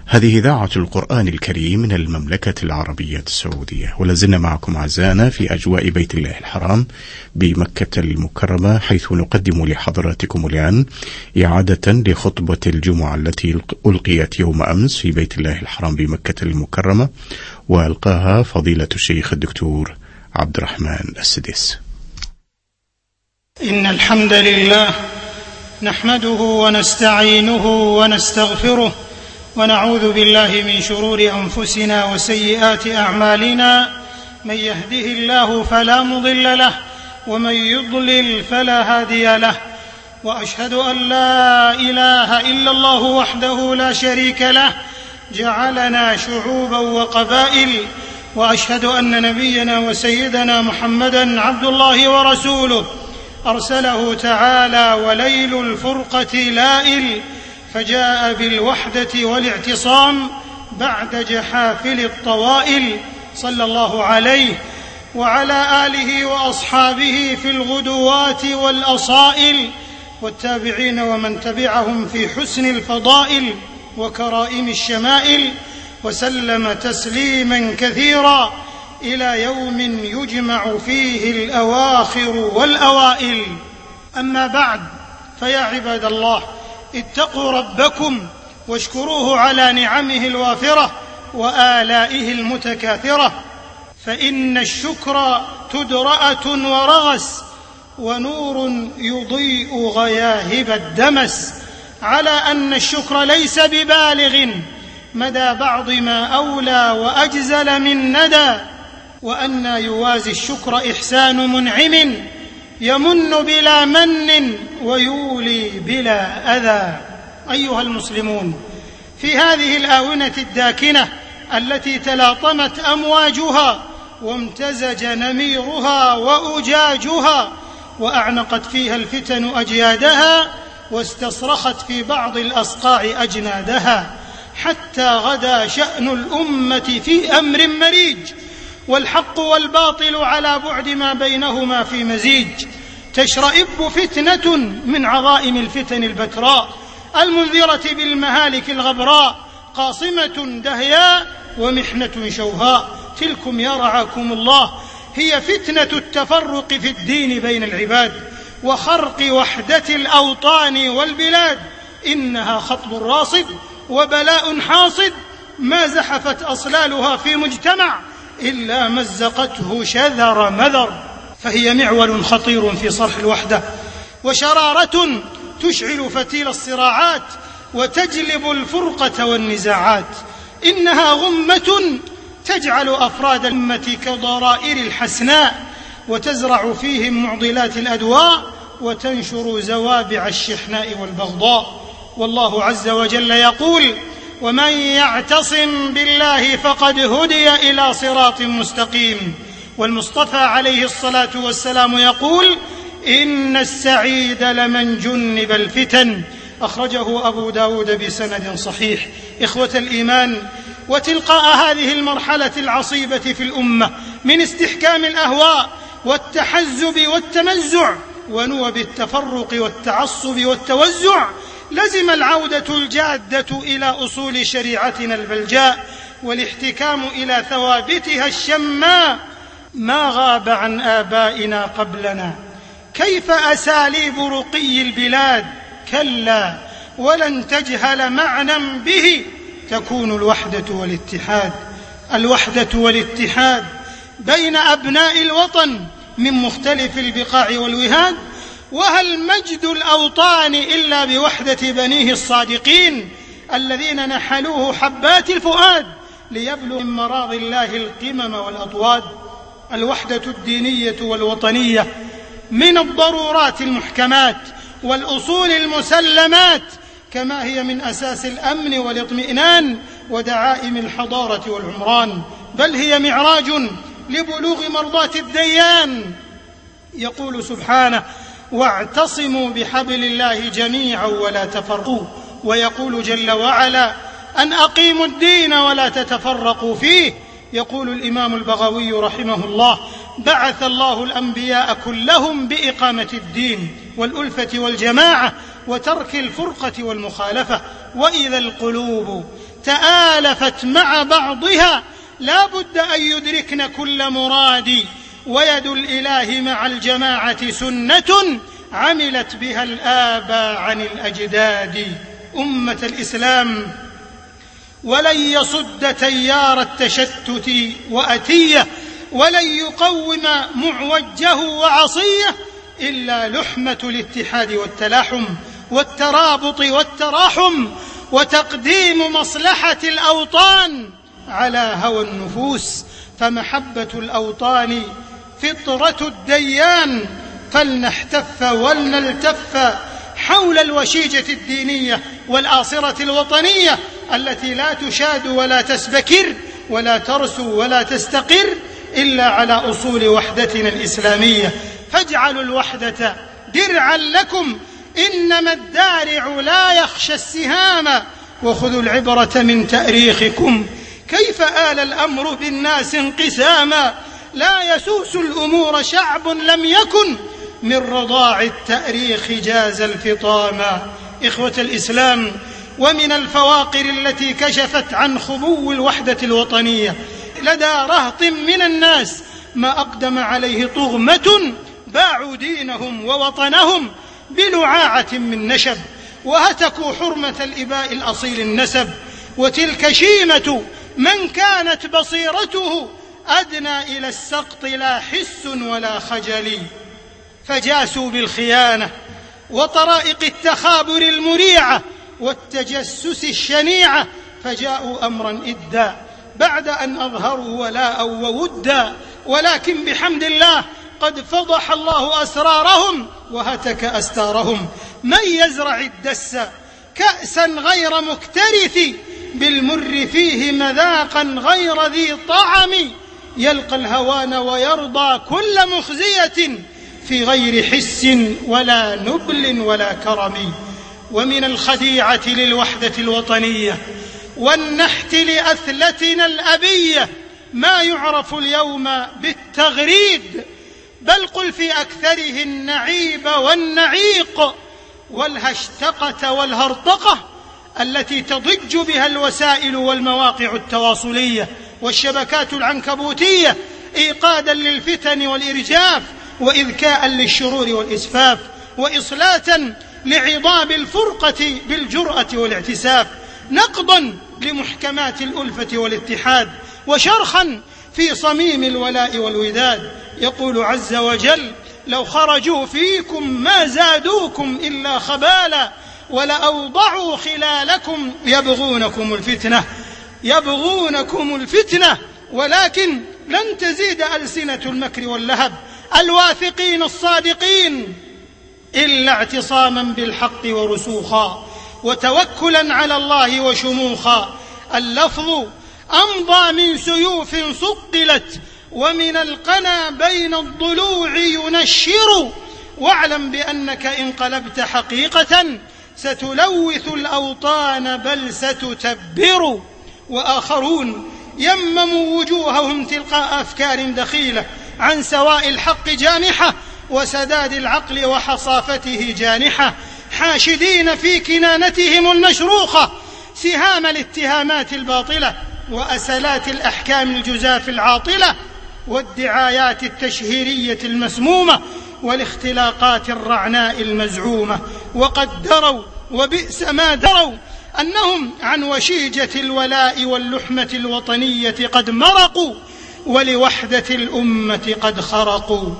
هذه إذاعة القرآن الكريم من المملكة العربية السعودية، ولازلنا معكم أعزائنا في أجواء بيت الله الحرام بمكة المكرمة، حيث نقدم لحضراتكم الآن إعادة لخطبة الجمعة التي ألقيت يوم أمس في بيت الله الحرام بمكة المكرمة، وألقاها فضيلة الشيخ الدكتور عبد الرحمن السديس. إن الحمد لله نحمده ونستعينه ونستغفره، ونعوذ بالله من شرور أنفسنا وسيئات أعمالنا. من يهده الله فلا مضل له، ومن يضلل فلا هادي له. وأشهد أن لا إله إلا الله وحده لا شريك له، جعلنا شعوبا وقبائل. وأشهد أن نبينا وسيدنا محمدا عبد الله ورسوله، أرسله تعالى وليل الفرقة لائل، فجاء بالوحدة والاعتصام بعد جحافل الطوائل، صلى الله عليه وعلى آله وأصحابه في الغدوات والأصائل، والتابعين ومن تبعهم في حسن الفضائل وكرائم الشمائل، وسلم تسليما كثيرا إلى يوم يجمع فيه الأواخر والأوائل. أما بعد، فيا عباد الله، اتقوا ربكم واشكروه على نعمه الوافرة وآلائه المتكاثرة، فإن الشكر تدرأة ورغس، ونور يضيء غياهب الدمس، على أن الشكر ليس ببالغ مدى بعض ما أولى وأجزل من ندى، وأن يوازي الشكر إحسان منعم يمن بلا من ويولي بلا أذى. أيها المسلمون، في هذه الآونة الداكنة التي تلاطمت أمواجها وامتزج نميرها وأجاجها، وأعنقت فيها الفتن أجيادها، واستصرخت في بعض الأصقاع أجنادها، حتى غدا شأن الأمة في أمر مريج، والحق والباطل على بعد ما بينهما في مزيج. تشرئب فتنة من عظائم الفتن البتراء، المنذرة بالمهالك الغبراء، قاصمة دهياء ومحنة شوهاء. تلكم يا رعاكم الله هي فتنة التفرق في الدين بين العباد، وخرق وحدة الأوطان والبلاد. إنها خطب راصد وبلاء حاصد، ما زحفت أصلالها في مجتمع إلا مزقته شذر مذر. فهي معول خطير في صرح الوحدة، وشرارة تشعل فتيل الصراعات، وتجلب الفرقة والنزاعات. إنها غمة تجعل أفراد الأمة كضرائر الحسناء، وتزرع فيهم معضلات الأدواء، وتنشر زوابع الشحناء والبغضاء. والله عز وجل يقول: ومن يعتصم بالله فقد هدي إلى صراط مستقيم. والمصطفى عليه الصلاة والسلام يقول: إن السعيد لمن جنب الفتن. أخرجه أبو داود بسند صحيح. إخوة الإيمان، وتلقاء هذه المرحلة العصيبة في الأمة من استحكام الأهواء والتحزب والتمزع ونوب التفرق والتعصب والتوزع، لزم العودة الجادة إلى أصول شريعتنا البلجاء، والاحتكام إلى ثوابتها الشماء. ما غاب عن آبائنا قبلنا كيف أساليب رقي البلاد، كلا ولن تجهل معنى به تكون الوحدة والاتحاد. الوحدة والاتحاد بين أبناء الوطن من مختلف البقاع والوهاد. وهل مجد الأوطان إلا بوحدة بنيه الصادقين الذين نحلوه حبات الفؤاد ليبلغ من مراض الله القمم والأطواد؟ الوحدة الدينية والوطنية من الضرورات المحكمات والأصول المسلمات، كما هي من أساس الأمن والاطمئنان ودعائم الحضارة والعمران، بل هي معراج لبلوغ مرضاة الديان. يقول سبحانه: واعتصموا بحبل الله جميعا ولا تفرقوا. ويقول جل وعلا: أن أقيموا الدين ولا تتفرقوا فيه. يقول الإمام البغوي رحمه الله: بعث الله الأنبياء كلهم بإقامة الدين والألفة والجماعة وترك الفرقة والمخالفة. وإذا القلوب تآلفت مع بعضها لا بد أن يدركن كل مراد، ويد الإله مع الجماعة سنة عملت بها الآباء عن الأجداد. أمة الإسلام، ولن يصد تيار التشتت وأتيه، ولن يقوم معوجه وعصيه إلا لحمة الاتحاد والتلاحم والترابط والتراحم، وتقديم مصلحة الأوطان على هوى النفوس. فمحبة الأوطان فطرة الديان، فلنحتف ولنلتف حول الوشيجة الدينية والآصرة الوطنية التي لا تشاد ولا تسبكر ولا ترسو ولا تستقر إلا على أصول وحدتنا الإسلامية. فاجعلوا الوحدة درعا لكم، إنما الدارع لا يخشى السهام، وخذوا العبرة من تاريخكم كيف آل الأمر بالناس انقساما. لا يسوس الأمور شعب لم يكن من رضاع التاريخ جاز الفطاما. إخوة الإسلام، ومن الفواقر التي كشفت عن خبو الوحدة الوطنية لدى رهط من الناس ما أقدم عليه طغمة باعوا دينهم ووطنهم بلعاعة من نشب، وهتكوا حرمة الإباء الأصيل النسب، وتلك شيمة من كانت بصيرته أدنى إلى السقط لا حس ولا خجل. فجاسوا بالخيانة وطرائق التخابر المريعة والتجسس الشنيعة، فجاءوا أمرا إدا بعد أن أظهروا ولاء وودا، ولكن بحمد الله قد فضح الله أسرارهم وهتك أستارهم. من يزرع الدس كأسا غير مكترث، بالمر فيه مذاقا غير ذي طعم، يلقى الهوان ويرضى كل مخزية في غير حس ولا نبل ولا كرم. ومن الخديعة للوحدة الوطنية والنحت لأثلتنا الأبية ما يعرف اليوم بالتغريد، بل قل في أكثره النعيب والنعيق والهشتقة والهرطقة التي تضج بها الوسائل والمواقع التواصلية والشبكات العنكبوتية إيقادا للفتن والإرجاف، وإذكاء للشرور والإسفاف، وإصلاتا لعضاب الفرقة بالجرأة والاعتساف، نقضا لمحكمات الألفة والاتحاد، وشرخا في صميم الولاء والوداد. يقول عز وجل: لو خرجوا فيكم ما زادوكم إلا خبالا ولأوضعوا خلالكم يبغونكم الفتنة ولكن لن تزيد ألسنة المكر واللهب الواثقين الصادقين إلا اعتصاما بالحق ورسوخا وتوكلا على الله وشموخا. اللفظ أمضى من سيوف صقلت ومن القنا بين الضلوع ينشر، واعلم بأنك إن قلبت حقيقة ستلوث الأوطان بل ستتبر. وآخرون يمموا وجوههم تلقاء أفكار دخيلة عن سواء الحق جانحة وسداد العقل وحصافته جانحة، حاشدين في كنانتهم المشروخة سهام الاتهامات الباطلة وأسلات الأحكام الجزاف العاطلة والدعايات التشهيرية المسمومة والاختلاقات الرعناء المزعومة. وقد دروا وبئس ما دروا أنهم عن وشيجة الولاء واللحمة الوطنية قد مرقوا ولوحدة الأمة قد خرقوا.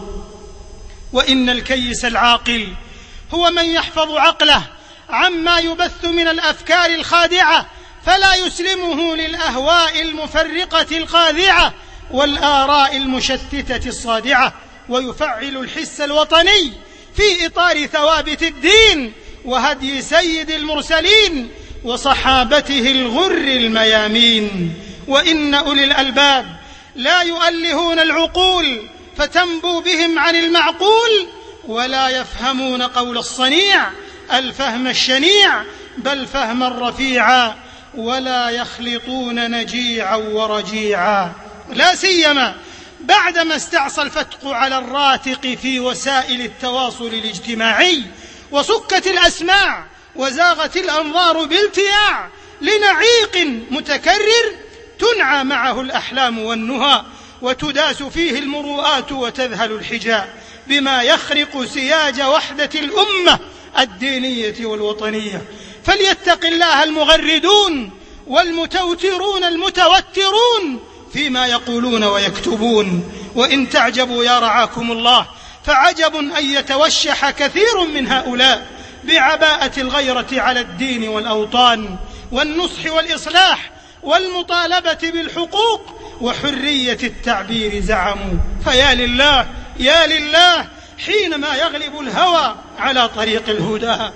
وإن الكيس العاقل هو من يحفظ عقله عما يبث من الأفكار الخادعة فلا يسلمه للأهواء المفرقة القاذعة والآراء المشتتة الصادعة، ويفعل الحس الوطني في إطار ثوابت الدين وهدي سيد المرسلين وصحابته الغر الميامين. وإن أولي الألباب لا يؤلهون العقول فتنبو بهم عن المعقول، ولا يفهمون قول الصنيع الفهم الشنيع بل فهما رفيعا، ولا يخلطون نجيعا ورجيعا. لا سيما بعدما استعصى الفتق على الراتق في وسائل التواصل الاجتماعي وسكت الأسماع وزاغت الأنظار بالتياع، لنعيق متكرر تنعى معه الأحلام والنهى، وتداس فيه المروءات وتذهل الحجاب، بما يخرق سياج وحدة الأمة الدينية والوطنية. فليتق الله المغردون والمتوترون المتوترون فيما يقولون ويكتبون. وإن تعجبوا يا رعاكم الله، فعجب أن يتوشح كثير من هؤلاء بعباءة الغيرة على الدين والأوطان والنصح والإصلاح والمطالبة بالحقوق وحرية التعبير زعموا. فيا لله يا لله حينما يغلب الهوى على طريق الهدى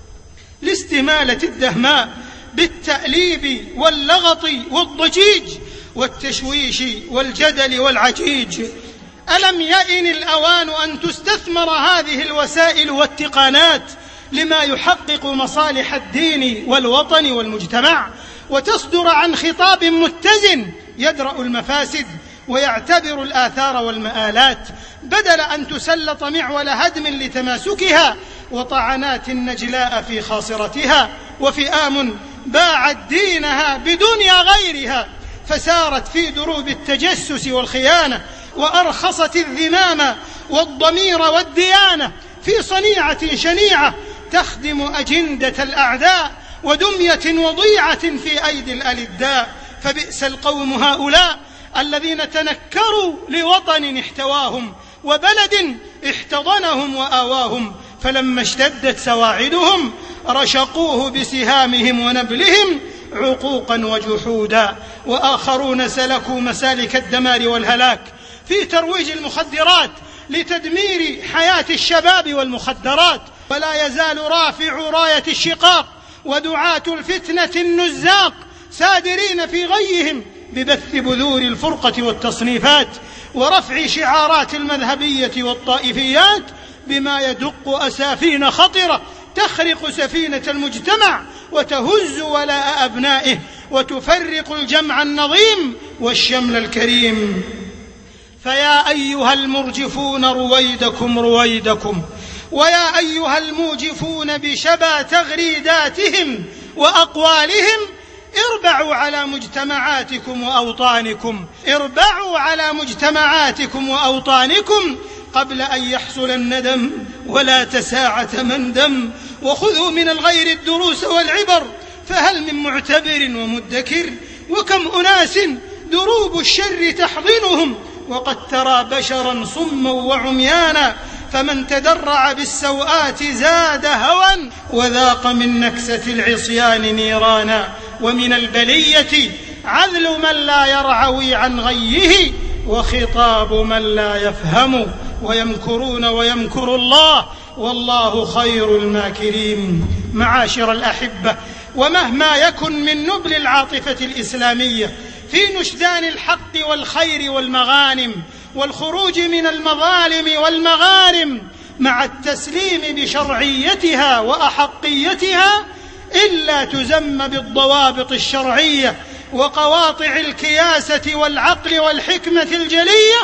لاستمالة الدهماء بالتأليب واللغط والضجيج والتشويش والجدل والعجيج. ألم يئن الأوان أن تستثمر هذه الوسائل والتقانات لما يحقق مصالح الدين والوطن والمجتمع، وتصدر عن خطاب متزن يدرأ المفاسد ويعتبر الآثار والمآلات، بدل أن تسلط معول هدم لتماسكها وطعنات نجلاء في خاصرتها، وفئام باعت دينها بدنيا غيرها فسارت في دروب التجسس والخيانة، وأرخصت الذمام والضمير والديانة في صنيعة شنيعة تخدم أجندة الأعداء ودمية وضيعة في أيدي الألداء. فبئس القوم هؤلاء الذين تنكروا لوطن احتواهم وبلد احتضنهم وآواهم، فلما اشتدت سواعدهم رشقوه بسهامهم ونبلهم عقوقا وجحودا. وآخرون سلكوا مسالك الدمار والهلاك في ترويج المخدرات لتدمير حياة الشباب والمخدرات. ولا يزال رافع راية الشقاق ودعاة الفتنة النزاق سادرين في غيهم ببث بذور الفرقة والتصنيفات ورفع شعارات المذهبية والطائفيات، بما يدق أسافين خطرة تخرق سفينة المجتمع وتهز ولاء أبنائه وتفرق الجمع النظيم والشمل الكريم. فيا أيها المرجفون رويدكم رويدكم، ويا أيها الموجفون بشبا تغريداتهم وأقوالهم، اربعوا على مجتمعاتكم وأوطانكم، اربعوا على مجتمعاتكم وأوطانكم قبل أن يحصل الندم ولا تساعة مندم. وخذوا من الغير الدروس والعبر، فهل من معتبر ومدكر؟ وكم أناس دروب الشر تحضنهم وقد ترى بشرا صما وعميانا، فمن تدرع بالسوءات زاد هوى وذاق من نكسة العصيان نيرانا. ومن البلية عذل من لا يرعوي عن غيه وخطاب من لا يفهم، ويمكرون ويمكر الله والله خير الماكرين. معاشر الأحبة، ومهما يكن من نبل العاطفة الإسلامية في نشدان الحق والخير والمغانم والخروج من المظالم والمغارم مع التسليم بشرعيتها وأحقيتها، إلا تزم بالضوابط الشرعية وقواطع الكياسة والعقل والحكمة الجلية،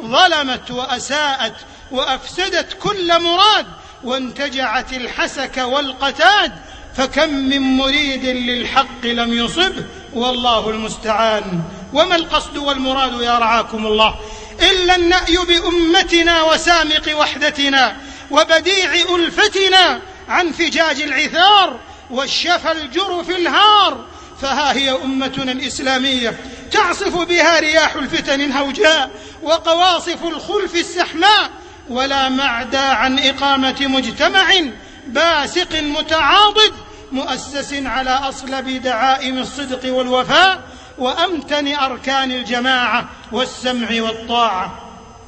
ظلمت وأساءت وأفسدت كل مراد وانتجعت الحسك والقتاد، فكم من مريد للحق لم يصبه والله المستعان. وما القصد والمراد يا رعاكم الله إلا النأي بأمتنا وسامق وحدتنا وبديع ألفتنا عن فجاج العثار والشفى الجرف الهار. فها هي أمتنا الإسلامية تعصف بها رياح الفتن الهوجاء وقواصف الخلف السحماء، ولا معدى عن إقامة مجتمع باسق متعاضد مؤسس على أصلب دعائم الصدق والوفاء وأمتن أركان الجماعة والسمع والطاعة.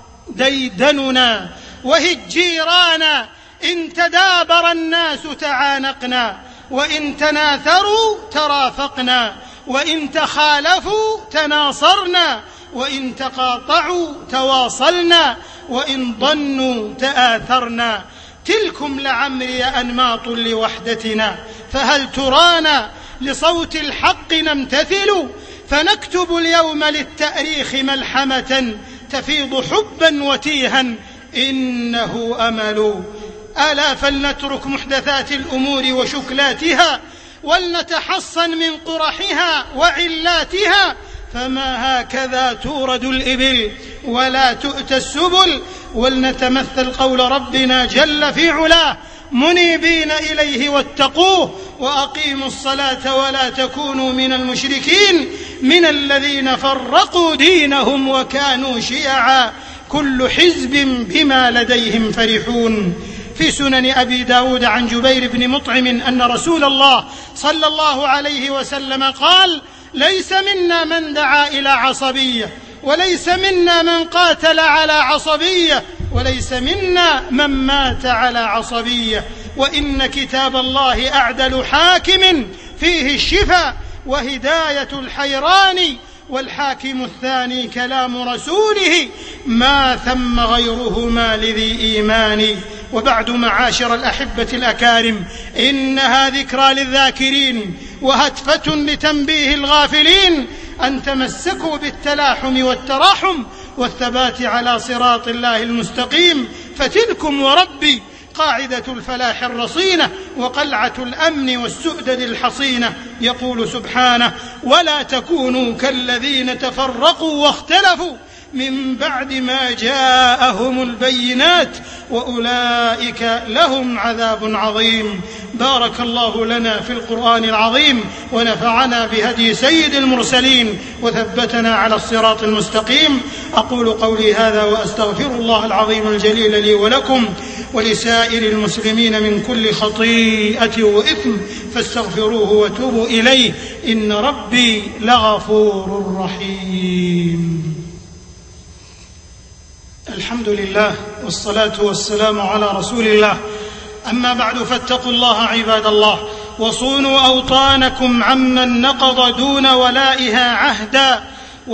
ديدننا وهجيرانا إن تدابر الناس تعانقنا، وإن تناثروا ترافقنا، وإن تخالفوا تناصرنا، وإن تقاطعوا تواصلنا، وإن ضنوا تآثرنا. تلكم لعمري أنماط لوحدتنا، فهل ترانا لصوت الحق نمتثل؟ فنكتب اليوم للتأريخ ملحمة تفيض حبا وتيها إنه أمل. ألا فلنترك محدثات الأمور وشكلاتها ولنتحصن من قرحها وعلاتها، فما هكذا تورد الإبل ولا تؤتى السبل. ولنتمثل قول ربنا جل في علاه: منيبين إليه واتقوه وأقيموا الصلاة ولا تكونوا من المشركين من الذين فرقوا دينهم وكانوا شيعا كل حزب بما لديهم فرحون. في سنن أبي داود عن جبير بن مطعم أن رسول الله صلى الله عليه وسلم قال: ليس منا من دعا إلى عصبية، وليس منا من قاتل على عصبية، وليس منا من مات على عصبية، وإن كتاب الله أعدل حاكم فيه الشفاء وهداية الحيران، والحاكم الثاني كلام رسوله ما ثم غيرهما لذي إيمان. وبعد، معاشر الأحبة الأكارم، إنها ذكرى للذاكرين وهتفة لتنبيه الغافلين أن تمسكوا بالتلاحم والتراحم والثبات على صراط الله المستقيم، فتلكم وربي قاعدة الفلاح الرصينة وقلعة الأمن والسؤدد الحصينة. يقول سبحانه: ولا تكونوا كالذين تفرقوا واختلفوا من بعد ما جاءهم البينات وأولئك لهم عذاب عظيم. بارك الله لنا في القرآن العظيم، ونفعنا بهدي سيد المرسلين، وثبتنا على الصراط المستقيم. أقول قولي هذا وأستغفر الله العظيم الجليل لي ولكم ولسائر المسلمين من كل خطيئة وإثم، فاستغفروه وتوبوا إليه، إن ربي لغفور رحيم. الحمد لله والصلاة والسلام على رسول الله، أما بعد، فاتقوا الله عباد الله، وصونوا أوطانكم عمن نقض دون ولائها عهدا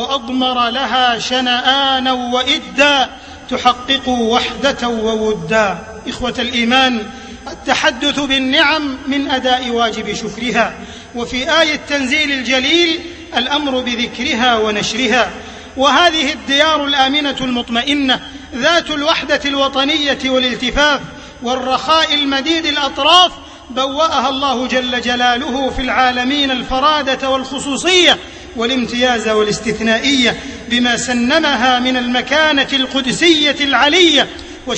وأضمر لها شنآنا وإدا، تحققوا وحدة وودا. إخوة الإيمان، التحدث بالنعم من أداء واجب شكرها، وفي آية التنزيل الجليل الأمر بذكرها ونشرها. وهذه الديار الآمنة المطمئنة ذات الوحدة الوطنية والالتفاف والرخاء المديد الأطراف، بوأها الله جل جلاله في العالمين الفرادة والخصوصية والامتياز والاستثنائية، بما سنمها من المكانة القدسية العلية،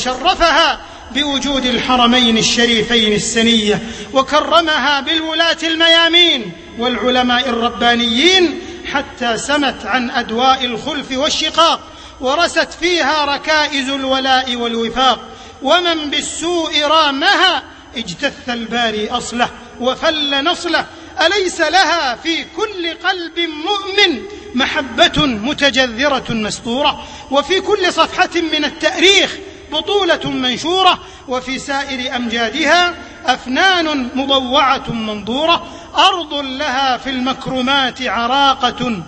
وشرفها بوجود الحرمين الشريفين السنية، وكرمها بالولاة الميامين والعلماء الربانيين، حتى سمت عن أدواء الخلف والشقاق، ورست فيها ركائز الولاء والوفاق. ومن بالسوء رامها اجتث الباري أصله وفل نصله، أليس لها في كل قلب مؤمن محبة متجذرة مستورة، وفي كل صفحة من التاريخ بطولة منشورة، وفي سائر أمجادها أفنان مضوعة منظورة، أرض لها في المكرمات عراقة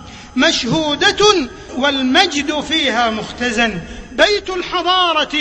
مشهودة والمجد فيها مختزن، بيت الحضارة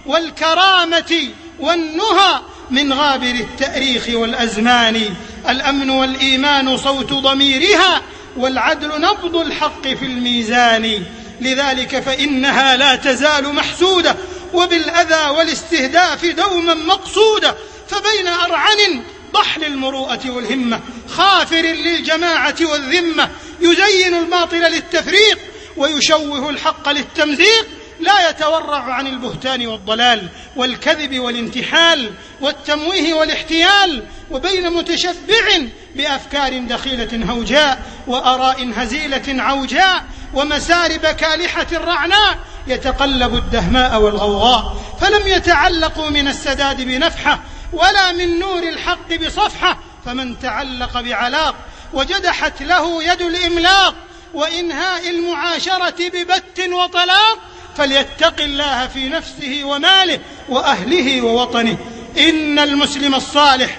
والكرامة والنهى من غابر التاريخ والأزمان، الأمن والإيمان صوت ضميرها والعدل نبض الحق في الميزان. لذلك فإنها لا تزال محسودة وبالأذى والاستهداف دوما مقصودة، فبين أرعن ضحل المروءة والهمة خافر للجماعة والذمة، يزين الباطل للتفريق ويشوه الحق للتمزيق، لا يتورع عن البهتان والضلال والكذب والانتحال والتمويه والاحتيال، وبين متشبع بأفكار دخيلة هوجاء وآراء هزيلة عوجاء ومسارب كالحة رعناء، يتقلب الدهماء والغوغاء، فلم يتعلقوا من السداد بنفحة ولا من نور الحق بصفحة، فمن تعلق بعلاق وجدحت له يد الإملاق وإنهاء المعاشرة ببت وطلاق، فليتق الله في نفسه وماله وأهله ووطنه. إن المسلم الصالح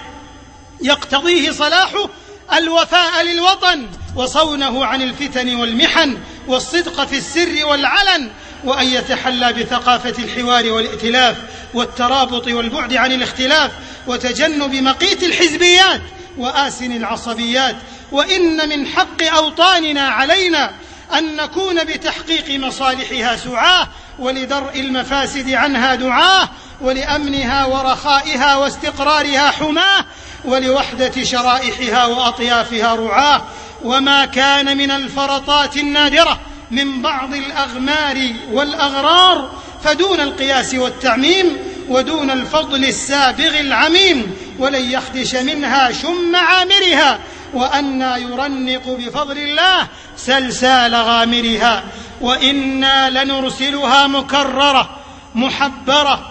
يقتضيه صلاحه الوفاء للوطن وصونه عن الفتن والمحن والصدق في السر والعلن، وأن يتحلى بثقافة الحوار والائتلاف والترابط والبعد عن الاختلاف وتجنب مقيت الحزبيات وآسن العصبيات. وإن من حق أوطاننا علينا أن نكون بتحقيق مصالحها سعاه ولدرء المفاسد عنها دعاه، ولأمنها ورخائها واستقرارها حماه، ولوحدة شرائحها وأطيافها رعاه. وما كان من الفرطات النادرة من بعض الأغمار والأغرار فدون القياس والتعميم، ودون الفضل السابغ العميم، ولن يخدش منها شم عامرها، وأنى يرنق بفضل الله سلسال غامرها. وإنا لنرسلها مكررة محبرة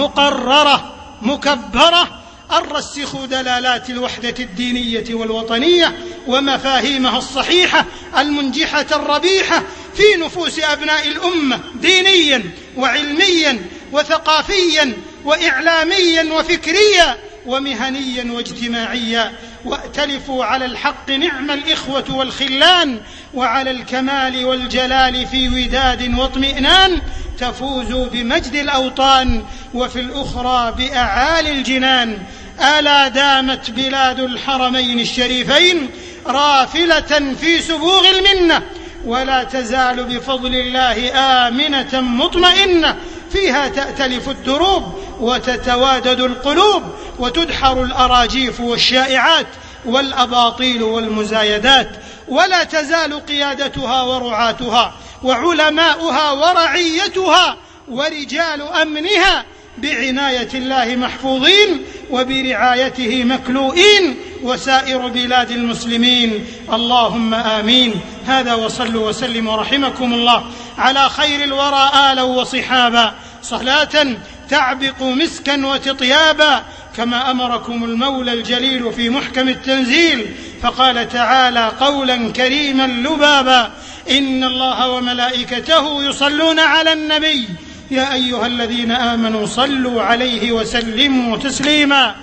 مقررة مكبرة، الرسخ دلالات الوحدة الدينية والوطنية ومفاهيمها الصحيحة المنجحة الربيحة في نفوس أبناء الأمة دينيا وعلميا وثقافيا وإعلاميا وفكريا ومهنيا واجتماعيا. وائتلفوا على الحق نعم الإخوة والخلان، وعلى الكمال والجلال في وداد واطمئنان، تفوزوا بمجد الأوطان وفي الأخرى بأعالي الجنان. ألا دامت بلاد الحرمين الشريفين رافلة في سبوغ المنة، ولا تزال بفضل الله آمنة مطمئنة، فيها تأتلف الدروب وتتوادد القلوب، وتدحر الأراجيف والشائعات والأباطيل والمزايدات، ولا تزال قيادتها ورعاتها وعلماؤها ورعيتها ورجال أمنها بعناية الله محفوظين وبرعايته مكلوئين، وسائر بلاد المسلمين اللهم آمين. هذا، وصلوا وسلموا رحمكم الله على خير الورى آلا وصحابا، صلاة تعبق مسكا وتطيابا، كما أمركم المولى الجليل في محكم التنزيل، فقال تعالى قولا كريما لبابا: إن الله وملائكته يصلون على النبي يا أيها الذين آمنوا صلوا عليه وسلموا تسليما.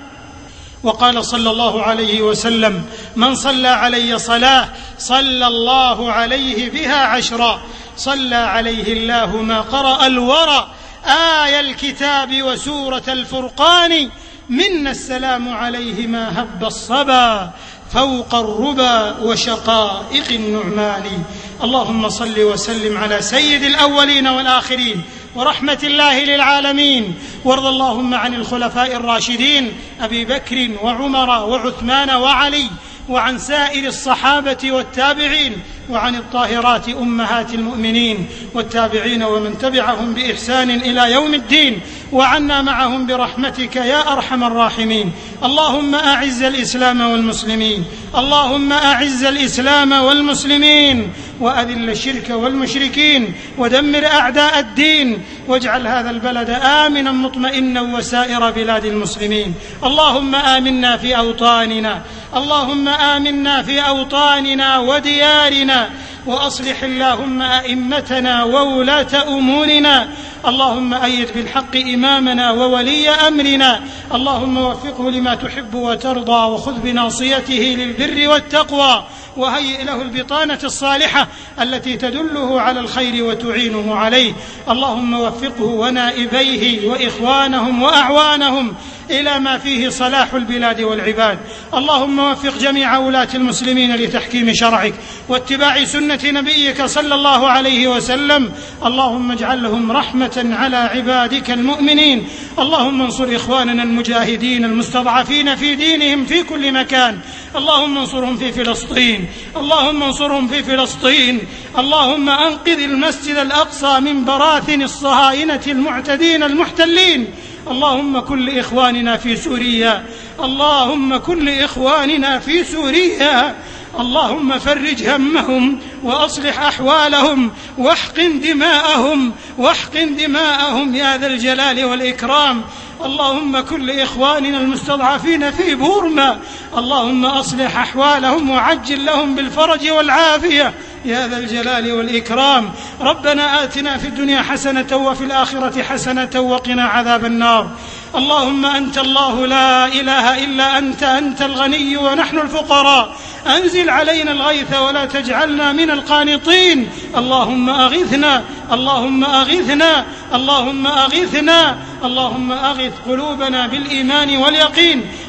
وقال صلى الله عليه وسلم: من صلى علي صلاة صلى الله عليه بها 10، صلى عليه الله ما قرأ الورى آية الكتاب وسورة الفرقان، منا السلام عليه ما هب الصبا فوق الربا وشقائق النعمان. اللهم صل وسلم على سيد الأولين والآخرين ورحمة الله للعالمين، وارض اللهم عن الخلفاء الراشدين أبي بكر وعمر وعثمان وعلي، وعن سائر الصحابة والتابعين، وعن الطاهرات أمهات المؤمنين والتابعين ومن تبعهم بإحسان إلى يوم الدين، وعنا معهم برحمتك يا أرحم الراحمين. اللهم أعز الإسلام والمسلمين، اللهم أعز الإسلام والمسلمين، وأذل الشرك والمشركين، ودمر أعداء الدين، واجعل هذا البلد آمنا مطمئنا وسائر بلاد المسلمين. اللهم آمنا في أوطاننا، اللهم آمنا في أوطاننا وديارنا، وأصلح اللهم أئمتنا وولاة أمورنا. اللهم أيد بالحق إمامنا وولي أمرنا، اللهم وفقه لما تحب وترضى، وخذ بناصيته للبر والتقوى، وهيئ له البطانة الصالحة التي تدله على الخير وتعينه عليه. اللهم وفقه ونائبيه وإخوانهم وأعوانهم إلى ما فيه صلاح البلاد والعباد. اللهم وفق جميع ولاة المسلمين لتحكيم شرعك واتباع سنة نبيك صلى الله عليه وسلم. اللهم اجعل لهم رحمة على عبادك المؤمنين. اللهم انصر إخواننا المجاهدين المستضعفين في دينهم في كل مكان. اللهم انصرهم في فلسطين، اللهم انصرهم في فلسطين. اللهم أنقذ المسجد الأقصى من براثن الصهاينة المعتدين المحتلين. اللهم كل إخواننا في سوريا، اللهم كل إخواننا في سوريا، اللهم فرج همهم وأصلح أحوالهم واحقن دماءهم، واحقن دماءهم يا ذا الجلال والإكرام. اللهم كل إخواننا المستضعفين في بورما، اللهم أصلح أحوالهم وعجل لهم بالفرج والعافية يا ذا الجلال والإكرام. ربنا آتنا في الدنيا حسنة وفي الآخرة حسنة وقنا عذاب النار. اللهم أنت الله لا إله إلا أنت، أنت الغني ونحن الفقراء، أنزل علينا الغيث ولا تجعلنا من القانطين. اللهم أغثنا، اللهم أغثنا، اللهم أغثنا، اللهم أغث قلوبنا بالإيمان واليقين،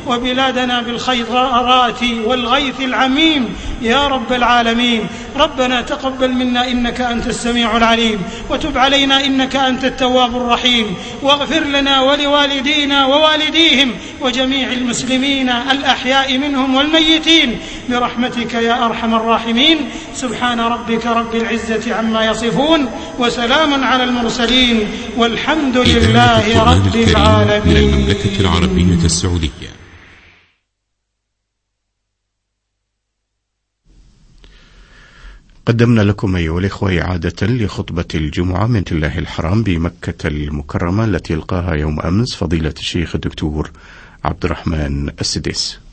وبلادنا بالخيرات والغيث العميم يا رب العالمين. ربنا تقبل منا إنك أنت السميع العليم، وتب علينا إنك أنت التواب الرحيم، واغفر لنا ولوالدينا ووالديهم وجميع المسلمين الأحياء منهم والميتين برحمتك يا أرحم الراحمين. سبحان ربك رب العزة عما يصفون، وسلام على المرسلين، والحمد لله رب العالمين. من المملكة العربية السعودية. قدمنا لكم أيها الإخوة إعادة لخطبة الجمعة من الله الحرام بمكة المكرمة التي ألقاها يوم أمس فضيلة الشيخ الدكتور عبد الرحمن السديس.